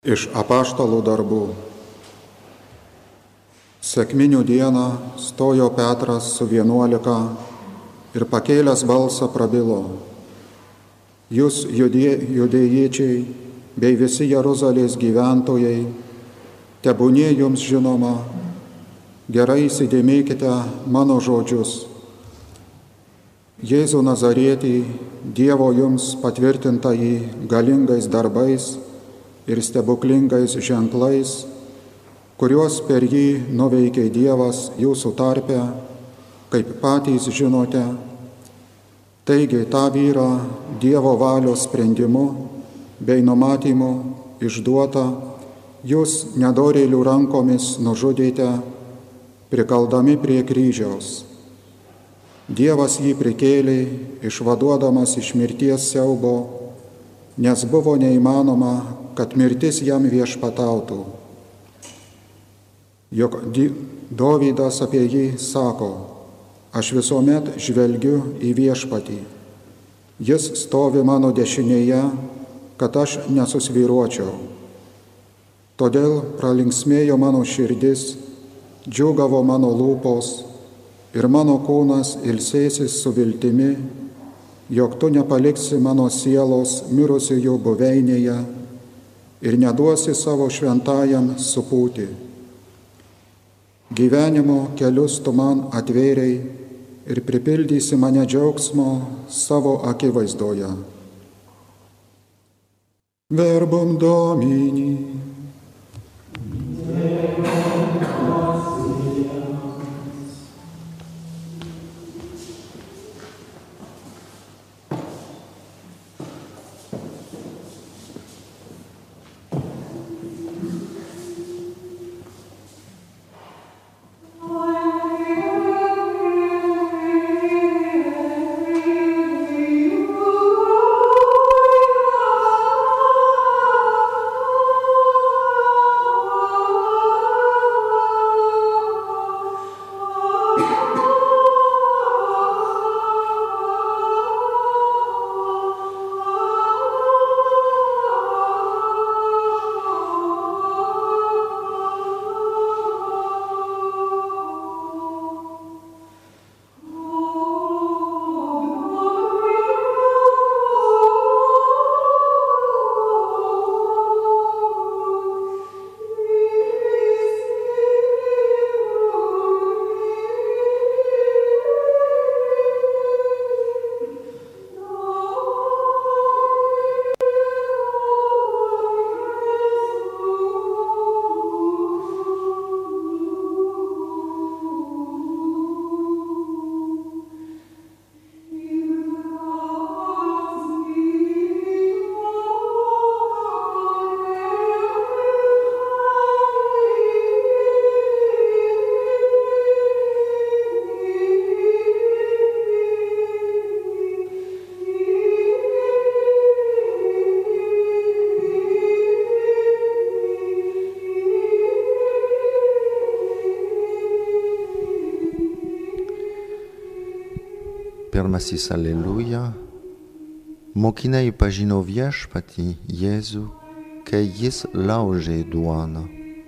Iš apaštalų darbų. Sekminių dieną stojo Petras su 11 ir pakėlęs balsą prabilo: Jūs judėjiečiai bei visi Jeruzalės gyventojai, tebūnie jums žinoma, gerai įsidėmėkite mano žodžius. Jėzų Nazarietį, Dievo jums patvirtintąjį galingais darbais ir stebuklingais ženklais, kuriuos per jį nuveikė Dievas jūsų tarpe, kaip patys žinote. Taigi tą vyrą Dievo valios sprendimu bei numatymu išduotą jūs nedorėlių rankomis nužudėte, prikaldami prie kryžiaus. Dievas jį prikėlė, išvaduodamas iš mirties siaubo, nes buvo neįmanoma, kad mirtis jam viešpatautų. Juk Dovydas apie jį sako: aš visuomet žvelgiu į viešpatį. Jis stovi mano dešinėje, kad aš nesusvyruočiau. Todėl pralinksmėjo mano širdis, džiūgavo mano lūpos ir mano kūnas ilsėsis su viltimi, jog tu nepaliksi mano sielos mirusiųjų buveinėje ir neduosi savo šventajam supūti. Gyvenimo kelius tu man atvėrei ir pripildysi mane džiaugsmo savo akivaizdoje. Verbum Domini. Pirmasis Alleluja. Mokiniai pažino viešpatį Jėzų, kai jis laužė duoną.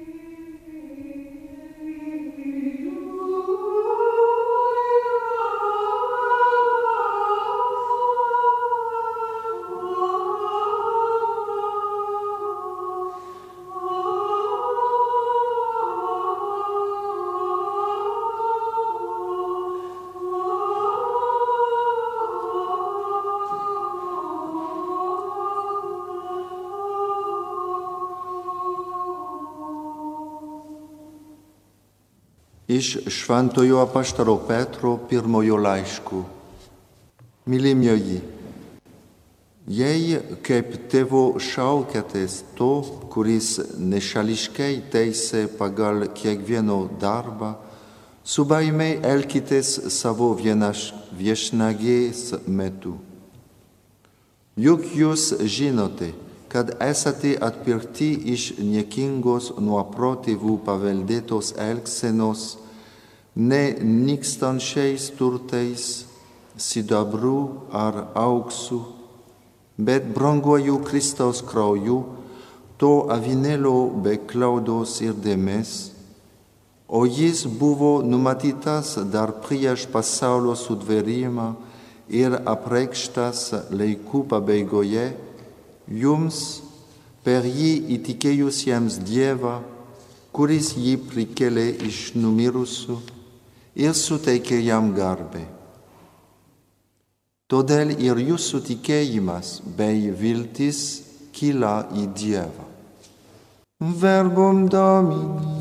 Iš šventojo apaštalo Petro pirmojo laiškų. Mylimieji, jei kaip tėvo šaukėtės to, kuris nešališkai teisė pagal kiekvieno darbą, su baime elkitės savo viešnagės metu. Juk jūs žinote, kad esate atpirkti iš niekingos nuo protėvų paveldėtos elgsenos, ne nykstančiais turtais, sidabru ar auksu, bet branguoju Kristaus krauju, to avinėlio be klaudos ir dėmes, o jis buvo numatytas dar prieš pasaulio sutvėrimą ir apreikštas laikų pabaigoje, jums, per jį įtikėjusiems Dievą, kuris jį prikėlė iš numirusių ir suteikė jam garbę. Todėl ir jūsų tikėjimas bei viltis kyla į Dievą. Verbum Domini.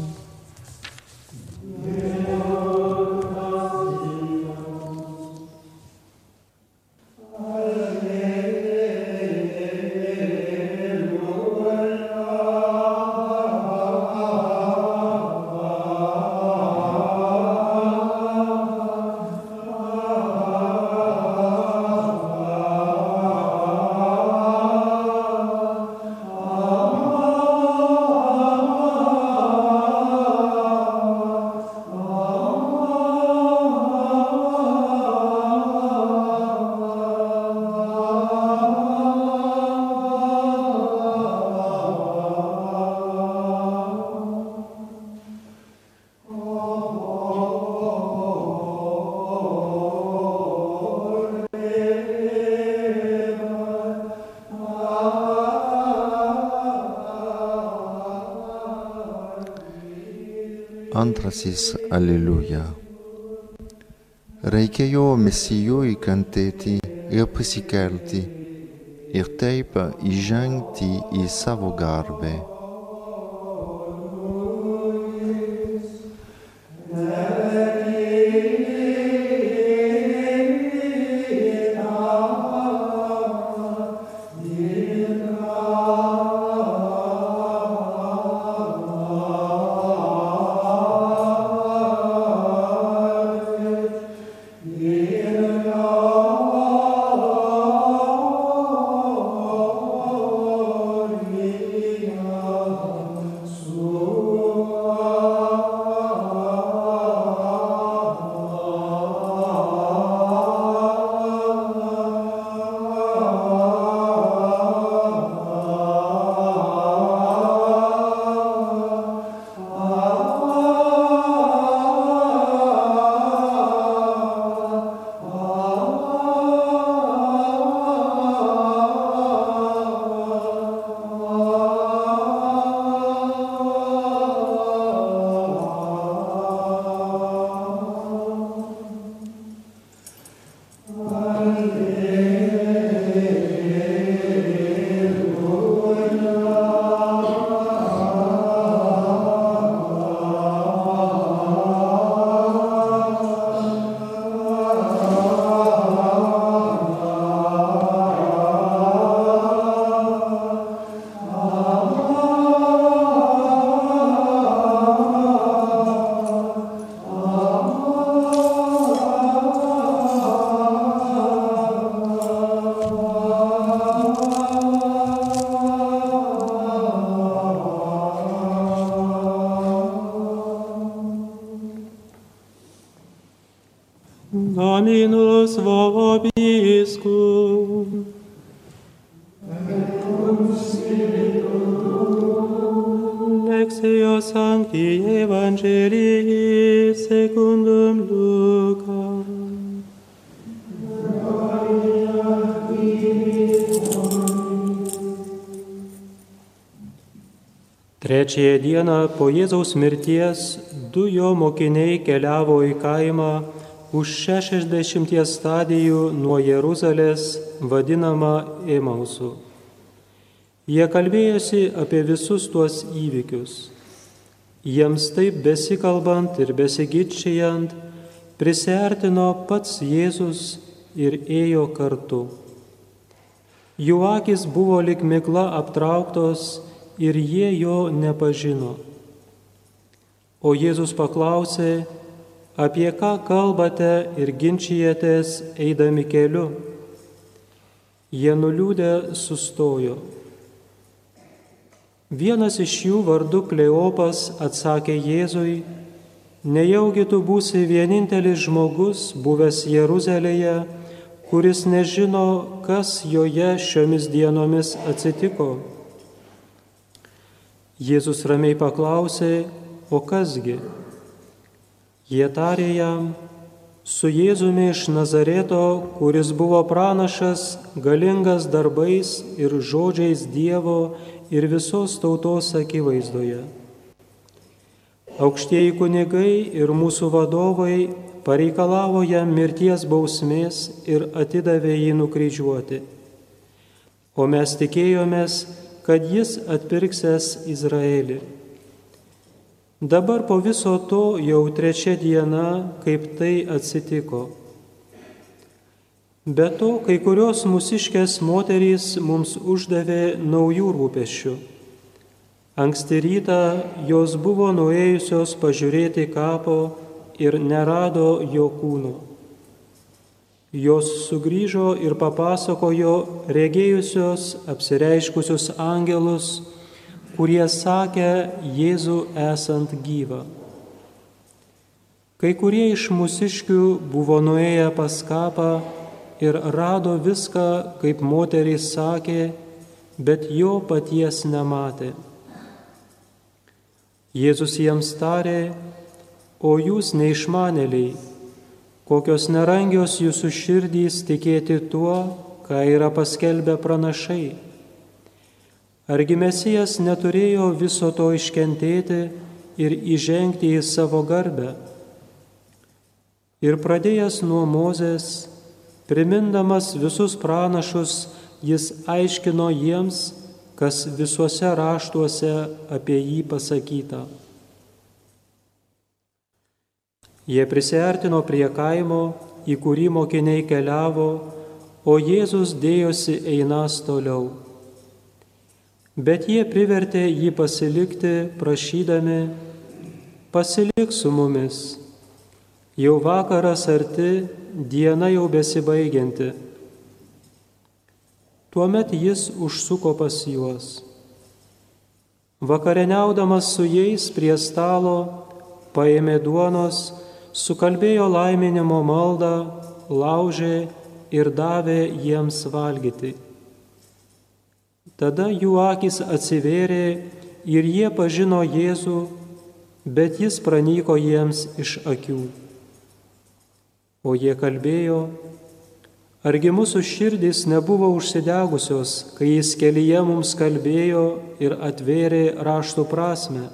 Antrasis Aleliuja. Reikėjo Mesijui kentėti ir prisikelti ir taip įžengti į savo garbę. Dominus vobiscum. Lectio Sancti Evangelii secundum Lucam. Trečiąją dieną po Jėzaus mirties du jo mokiniai keliavo į kaimą už 60 stadijų nuo Jeruzalės, vadinama Emausu. Jie kalbėjosi apie visus tuos įvykius. Jiems taip besikalbant ir besiginčijant, prisiartino pats Jėzus ir ėjo kartu. Jų akys buvo lyg migla aptrauktos ir jie jo nepažino. O Jėzus paklausė, apie ką kalbate ir ginčijatės eidami keliu? Jie nuliūdę sustojo. Vienas iš jų vardu Kleopas atsakė Jėzui, nejaugi tu būsi vienintelis žmogus, buvęs Jeruzalėje, kuris nežino, kas joje šiomis dienomis atsitiko. Jėzus ramiai paklausė, o kasgi? Jie tarė jam, su Jėzumi iš Nazareto, kuris buvo pranašas, galingas darbais ir žodžiais Dievo ir visos tautos akivaizdoje. Aukštieji kunigai ir mūsų vadovai pareikalavo jam mirties bausmės ir atidavė jį nukryžiuoti. O mes tikėjomės, kad jis atpirksęs Izraelį. Dabar po viso to jau 3 diena, kaip tai atsitiko. Be to, kai kurios mūsiškės moterys mums uždavė naujų rūpesčių. Anksti rytą jos buvo nuėjusios pažiūrėti kapo ir nerado jo kūno. Jos sugrįžo ir papasakojo regėjusios apsireiškusius angelus, kurie sakė Jėzų esant gyvą. Kai kurie iš mūsiškių buvo nuėję pas kapą ir rado viską, kaip moterys sakė, bet jo paties nematė. Jėzus jiems tarė, o jūs neišmanėliai, kokios nerangios jūsų širdys tikėti tuo, ką yra paskelbę pranašai. Argi Mesijas neturėjo viso to iškentėti ir įžengti į savo garbę? Ir pradėjęs nuo Mozės, primindamas visus pranašus, jis aiškino jiems, kas visuose raštuose apie jį pasakyta. Jie prisiartino prie kaimo, į kurį mokiniai keliavo, o Jėzus dėjosi einąs toliau. Bet jie privertė jį pasilikti, prašydami, pasilik su mumis. Jau vakaras arti, diena jau besibaigianti. Tuomet jis užsuko pas juos. Vakarieniaudamas su jais prie stalo, paėmė duonos, sukalbėjo laiminimo maldą, laužė ir davė jiems valgyti. Tada jų akys atsivėrė ir jie pažino Jėzų, bet jis pranyko jiems iš akių. O jie kalbėjo, argi mūsų širdys nebuvo užsidegusios, kai jis kelyje mums kalbėjo ir atvėrė raštų prasmę.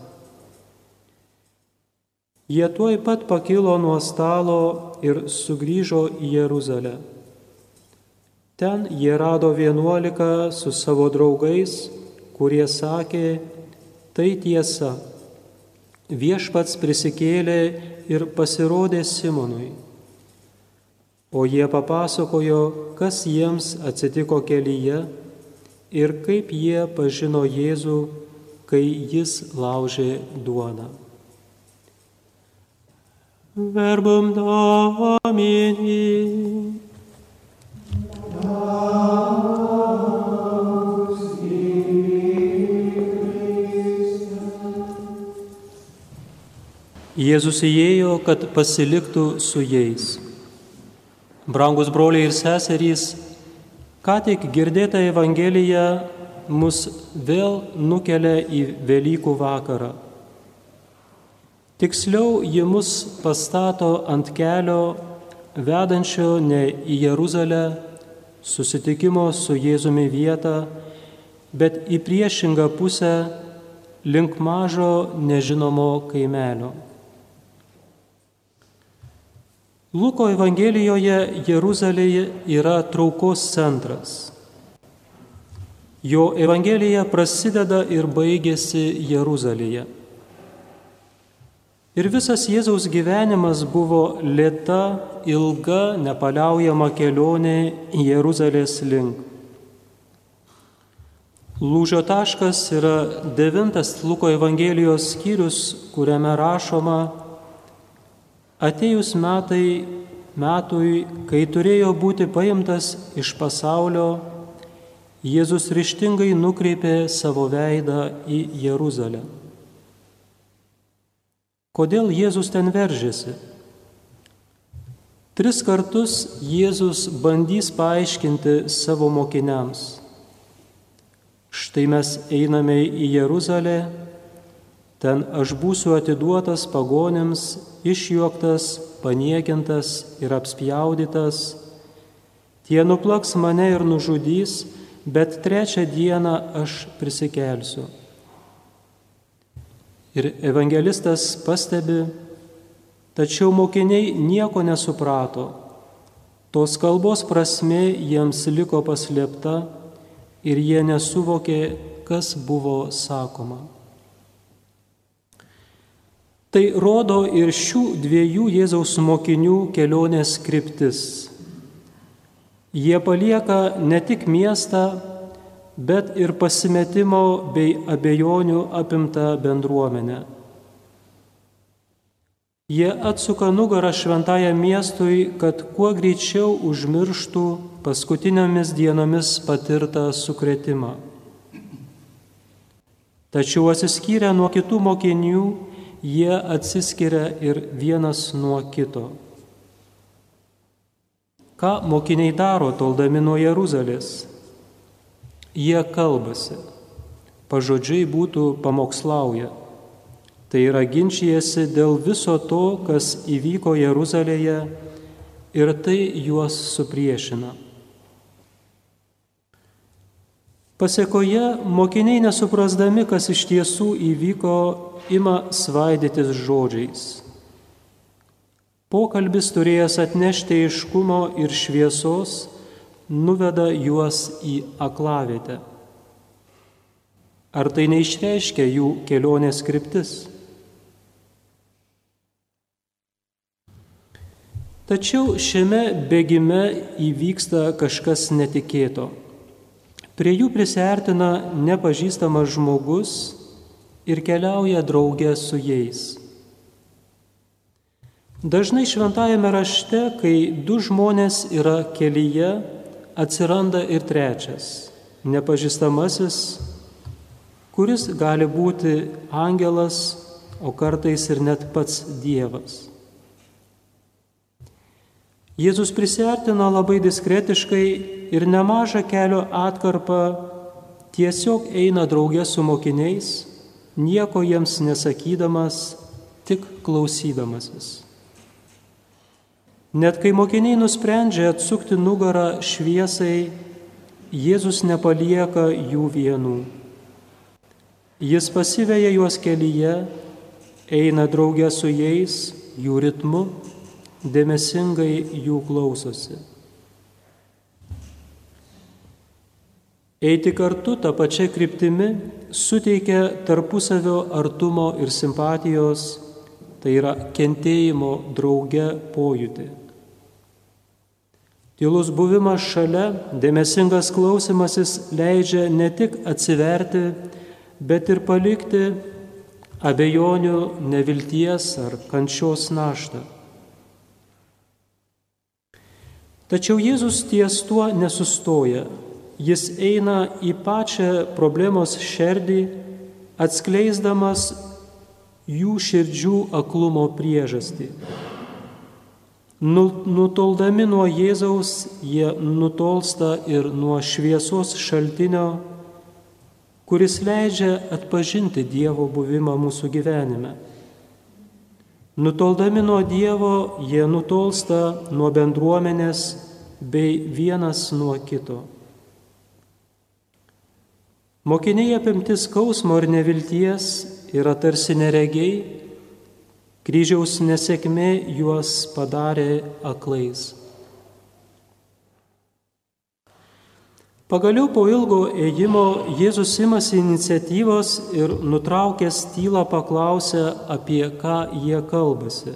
Jie tuoj pat pakilo nuo stalo ir sugrįžo į Jeruzalę. Ten jie rado 11 su savo draugais, kurie sakė, tai tiesa, Viešpats prisikėlė ir pasirodė Simonui. O jie papasakojo, kas jiems atsitiko kelyje ir kaip jie pažino Jėzų, kai jis laužė duoną. Verbum Domini. Jėzus įėjo, kad pasiliktų su jais. Brangus broliai ir seserys, ką tik girdėta Evangelija mus vėl nukelia į Velykų vakarą. Tiksliau, ji mus pastato ant kelio, vedančio ne į Jeruzalę, susitikimo su Jėzumi vietą, bet į priešingą pusę, link mažo nežinomo kaimelio. Luko Evangelijoje Jeruzalėje yra traukos centras. Jo Evangelija prasideda ir baigėsi Jeruzalėje. Ir visas Jėzaus gyvenimas buvo lėta, ilga, nepaliaujama kelionė Jeruzalės link. Lūžio taškas yra 9 Luko Evangelijos skyrius, kuriame rašoma, atėjus metui, kai turėjo būti paimtas iš pasaulio, Jėzus ryžtingai nukreipė savo veidą į Jeruzalę. Kodėl Jėzus ten veržėsi? 3 kartus Jėzus bandys paaiškinti savo mokiniams. Štai mes einame į Jeruzalę Ten aš būsiu atiduotas pagonims, išjuoktas, paniekintas ir apspjaudytas. Tie nuplaks mane ir nužudys, bet 3 dieną aš prisikelsiu. Ir evangelistas pastebi, tačiau mokiniai nieko nesuprato. Tos kalbos prasmė jiems liko paslėpta ir jie nesuvokė, kas buvo sakoma. Tai rodo ir šių 2 Jėzaus mokinių kelionės kryptis. Jie palieka ne tik miestą, bet ir pasimetimo bei abejonių apimtą bendruomenę. Jie atsuka nugarą šventajam miestui, kad kuo greičiau užmirštų paskutinėmis dienomis patirtą sukrėtimą. Tačiau atsiskyrę nuo kitų mokinių, jie atsiskiria ir vienas nuo kito. Ką mokiniai daro toldami nuo Jeruzalės? Jie kalbasi, pažodžiai būtų pamokslauja. Tai yra ginčijasi dėl viso to, kas įvyko Jeruzalėje, ir tai juos supriešina. Pasėkoje mokiniai nesuprasdami, kas iš tiesų įvyko, ima svaidytis žodžiais. Pokalbis turėjęs atnešti aiškumo ir šviesos, nuveda juos į aklavietę. Ar tai neišreiškia jų kelionės kryptis? Tačiau šiame bėgime įvyksta kažkas netikėto. Prie jų prisiartina nepažįstamas žmogus ir keliauja drauge su jais. Dažnai šventajame rašte, kai 2 žmonės yra kelyje, atsiranda ir 3, nepažįstamasis, kuris gali būti angelas, o kartais ir net pats Dievas. Jėzus prisiartina labai diskretiškai ir nemažą kelio atkarpą tiesiog eina drauge su mokiniais, nieko jiems nesakydamas, tik klausydamasis. Net kai mokiniai nusprendžia atsukti nugarą šviesai, Jėzus nepalieka jų vienų. Jis pasiveja juos kelyje, eina drauge su jais, jų ritmu, dėmesingai jų klausosi. Eiti kartu tą pačią kryptimi suteikia tarpusavio artumo ir simpatijos, tai yra kentėjimo drauge pojūtį. Tylus buvimas šalia, dėmesingas klausimasis leidžia ne tik atsiverti, bet ir palikti abejonių, nevilties ar kančios naštą. Tačiau Jėzus ties tuo nesustoja. Jis eina į pačią problemos šerdį, atskleisdamas jų širdžių aklumo priežastį. Nutoldami nuo Jėzaus, jie nutolsta ir nuo šviesos šaltinio, kuris leidžia atpažinti Dievo buvimą mūsų gyvenime. Nutoldami nuo Dievo, jie nutolsta nuo bendruomenės bei vienas nuo kito. Mokiniai apimti skausmo ir nevilties yra tarsi neregiai, kryžiaus nesėkmė juos padarė aklais. Pagaliau po ilgo ėjimo Jėzus imasi iniciatyvos ir nutraukęs tylą paklausia, apie ką jie kalbasi.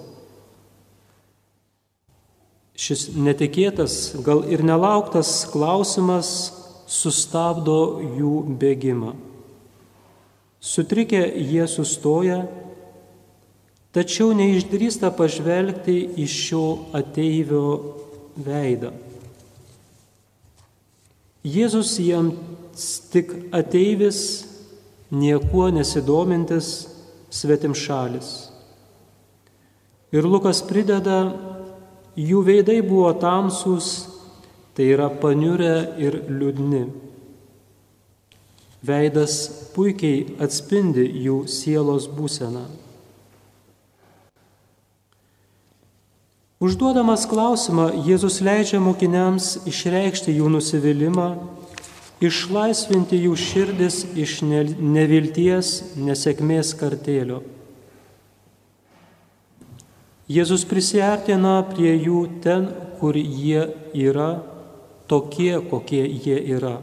Šis netikėtas, gal ir nelauktas klausimas sustabdo jų bėgimą. Sutrikę jie sustoja, tačiau neišdrįsta pažvelgti į šio ateivio veidą. Jėzus jiems tik ateivis, niekuo nesidomintis, svetimšalis. Ir Lukas prideda, jų veidai buvo tamsūs, tai yra paniurę ir liūdni. Veidas puikiai atspindi jų sielos būseną. Užduodamas klausimą, Jėzus leidžia mokiniams išreikšti jų nusivylimą, išlaisvinti jų širdis iš nevilties, nesėkmės kartėlio. Jėzus prisiartina prie jų ten, kur jie yra, tokie, kokie jie yra.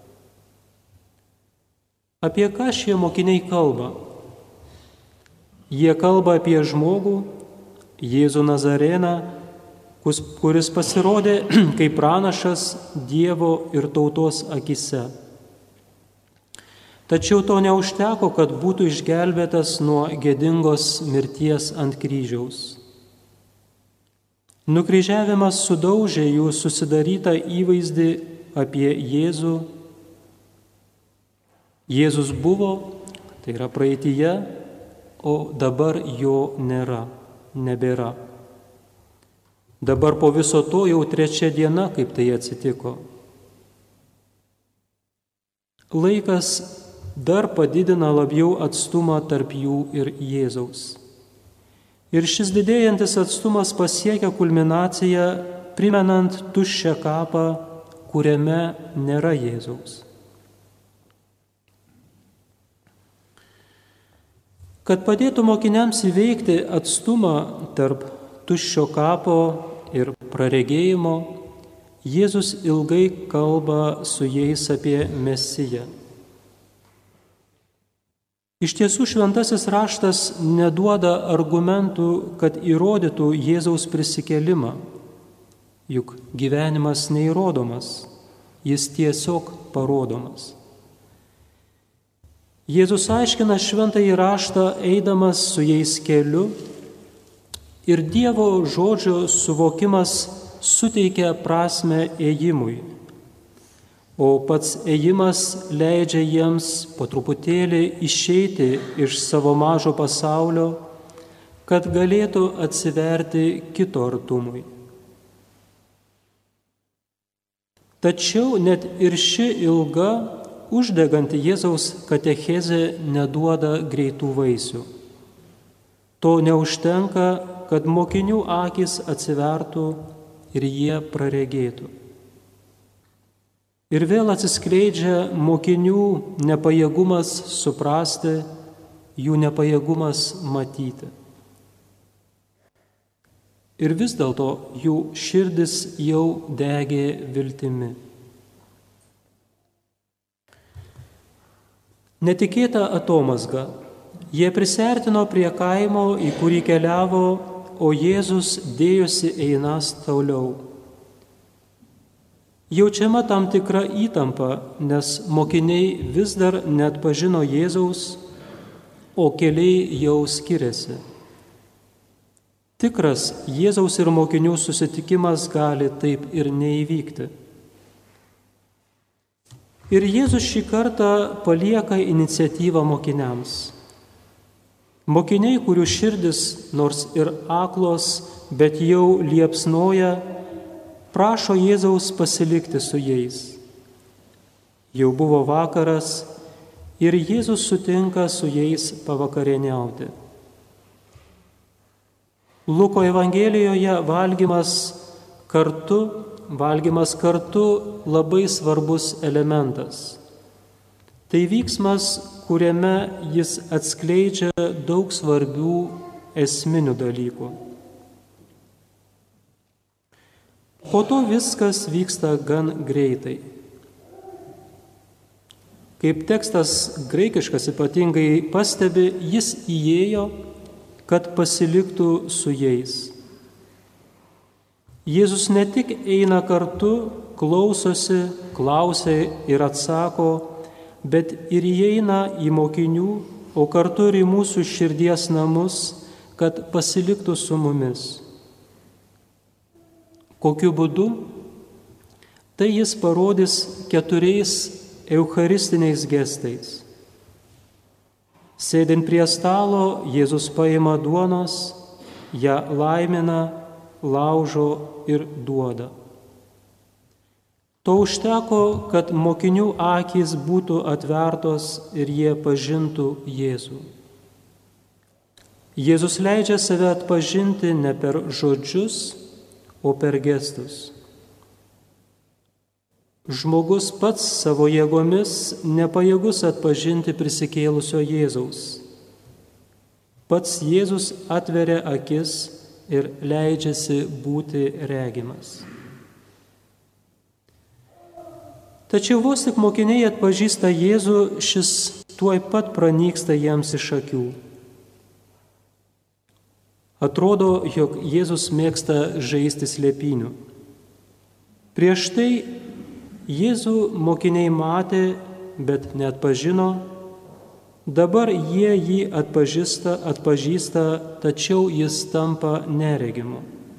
Apie ką šie mokiniai kalba? Jie kalba apie žmogų, Jėzų Nazareną, kuris pasirodė kaip pranašas Dievo ir tautos akise. Tačiau to neužteko, kad būtų išgelbėtas nuo gėdingos mirties ant kryžiaus. Nukryžiavimas sudaužė jų susidarytą įvaizdį apie Jėzų. Jėzus buvo, tai yra praeityje, o dabar jo nebėra. Dabar po viso to jau 3 diena, kaip tai atsitiko. Laikas dar padidina labiau atstumą tarp jų ir Jėzaus. Ir šis didėjantis atstumas pasiekia kulminaciją, primenant tuščią kapą, kuriame nėra Jėzaus. Kad padėtų mokiniams įveikti atstumą tarp tuščio kapo ir praregėjimo, Jėzus ilgai kalba su jais apie Mesiją. Iš tiesų, šventasis raštas neduoda argumentų, kad įrodytų Jėzaus prisikėlimą, juk gyvenimas neįrodomas, jis tiesiog parodomas. Jėzus aiškina šventąjį raštą eidamas su jais keliu ir Dievo žodžio suvokimas suteikia prasmę ėjimui, o pats ėjimas leidžia jiems po truputėlį išeiti iš savo mažo pasaulio, kad galėtų atsiverti kito artumui. Tačiau net ir ši ilga, uždeganti Jėzaus katechezė neduoda greitų vaisių. To neužtenka, kad mokinių akys atsivertų ir jie praregėtų. Ir vėl atsiskleidžia mokinių nepajėgumas suprasti, jų nepajėgumas matyti. Ir vis dėlto jų širdis jau degė viltimi. Netikėta atomazga. Jie prisiartino prie kaimo, į kurį keliavo, o Jėzus dėjosi einąs toliau. Jaučiama tam tikra įtampa, nes mokiniai vis dar neatpažino Jėzaus, o keliai jau skiriasi. Tikras Jėzaus ir mokinių susitikimas gali taip ir neįvykti. Ir Jėzus šį kartą palieka iniciatyvą mokiniams. Mokiniai, kurių širdis nors ir aklos, bet jau liepsnoja, prašo Jėzaus pasilikti su jais. Jau buvo vakaras ir Jėzus sutinka su jais pavakarieniauti. Luko Evangelijoje valgymas kartu labai svarbus elementas. Tai vyksmas, kuriame jis atskleidžia daug svarbių esminių dalykų. Po to viskas vyksta gan greitai. Kaip tekstas graikiškas ypatingai pastebi, jis įėjo, kad pasiliktų su jais. Jėzus ne tik eina kartu, klausosi, klausia ir atsako, bet ir įeina į mokinių, o kartu ir į mūsų širdies namus, kad pasiliktų su mumis. Kokiu būdu? Tai jis parodys 4 eucharistiniais gestais. Sėdint prie stalo, Jėzus paima duonos, ją laimina, laužo ir duoda. To užteko, kad mokinių akys būtų atvertos ir jie pažintų Jėzų. Jėzus leidžia save atpažinti ne per žodžius, o per gestus. Žmogus pats savo jėgomis nepajėgus atpažinti prisikėlusio Jėzaus. Pats Jėzus atveria akis ir leidžiasi būti regimas. Tačiau vos tik mokiniai atpažįsta Jėzų, šis tuoj pat pranyksta jiems iš akių. Atrodo, jog Jėzus mėgsta žaisti slėpynių. Prieš tai Jėzų mokiniai matė, bet neatpažino, dabar jie jį atpažįsta, tačiau jis tampa neregimu.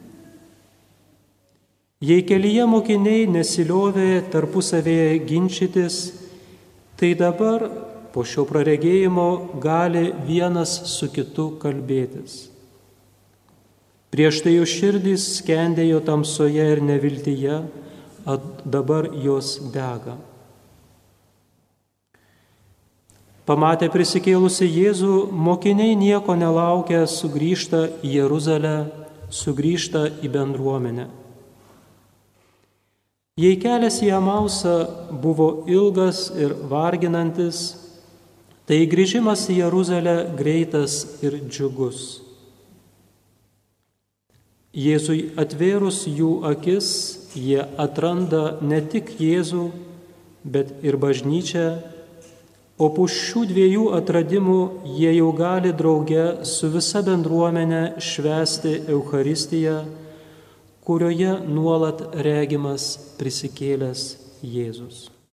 Jei kelyje mokiniai nesiliovė tarpusavėje ginčytis, tai dabar po šio praregėjimo gali vienas su kitu kalbėtis. Prieš tai jų širdys skendėjo tamsoje ir neviltyje, dabar jos dega. Pamatę prisikėlusi Jėzų, mokiniai nieko nelaukia, sugrįžta į Jeruzalę, sugrįžta į bendruomenę. Jei kelias į Emausą buvo ilgas ir varginantis, tai grįžimas į Jeruzalę greitas ir džiugus. Jėzui atvėrus jų akis, jie atranda ne tik Jėzų, bet ir bažnyčią, o po šių dviejų atradimų jie jau gali drauge su visa bendruomenė švęsti Eucharistiją, kurioje nuolat regimas prisikėlęs Jėzus.